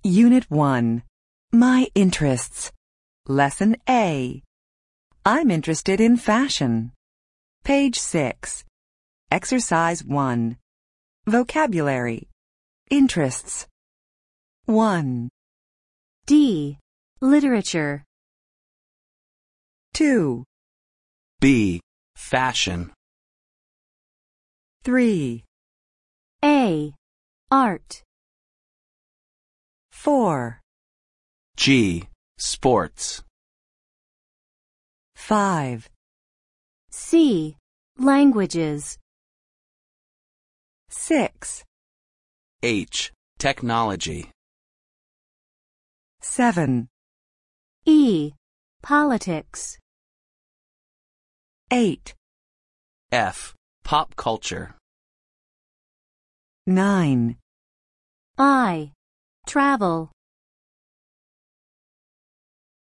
Unit 1. My interests. Lesson A. I'm interested in fashion. Page 6. Exercise 1. Vocabulary. Interests. 1, D. Literature. 2, B. Fashion. 3, A. Art. 4, G. Sports. 5, C. Languages. 6, H. Technology. 7, E. Politics. 8, F. Pop culture. 9, I. Travel.